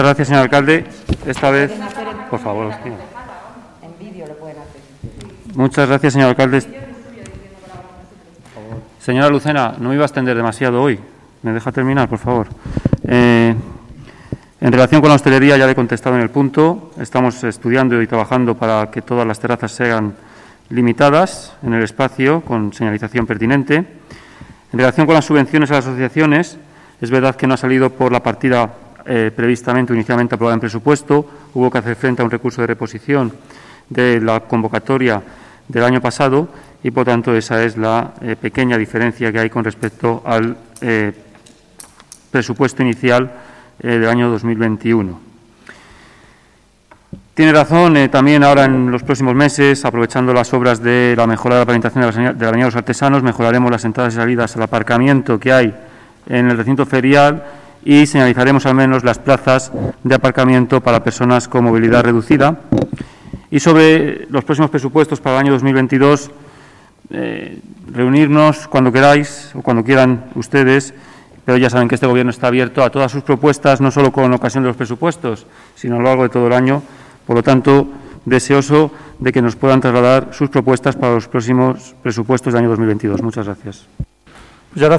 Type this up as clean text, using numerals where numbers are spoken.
Gracias, señor alcalde. Esta vez, por favor. En vídeo lo pueden hacer. Muchas gracias, señor alcalde. Señora Lucena, no me iba a extender demasiado hoy. ¿Me deja terminar, por favor? En relación con la hostelería, ya le he contestado en el punto. Estamos estudiando y trabajando para que todas las terrazas sean limitadas en el espacio con señalización pertinente. En relación con las subvenciones a las asociaciones, es verdad que no ha salido por la partida inicialmente aprobada en presupuesto. Hubo que hacer frente a un recurso de reposición de la convocatoria del año pasado y, por tanto, esa es la pequeña diferencia que hay con respecto al presupuesto inicial del año 2021. Tiene razón, también ahora en los próximos meses, aprovechando las obras de la mejora de la pavimentación de la Avenida de los Artesanos, mejoraremos las entradas y salidas al aparcamiento que hay en el recinto ferial y señalizaremos al menos las plazas de aparcamiento para personas con movilidad reducida. Y sobre los próximos presupuestos para el año 2022, reunirnos cuando queráis o cuando quieran ustedes, pero ya saben que este Gobierno está abierto a todas sus propuestas, no solo con ocasión de los presupuestos, sino a lo largo de todo el año. Por lo tanto, deseoso de que nos puedan trasladar sus propuestas para los próximos presupuestos del año 2022. Muchas gracias. Muchas gracias.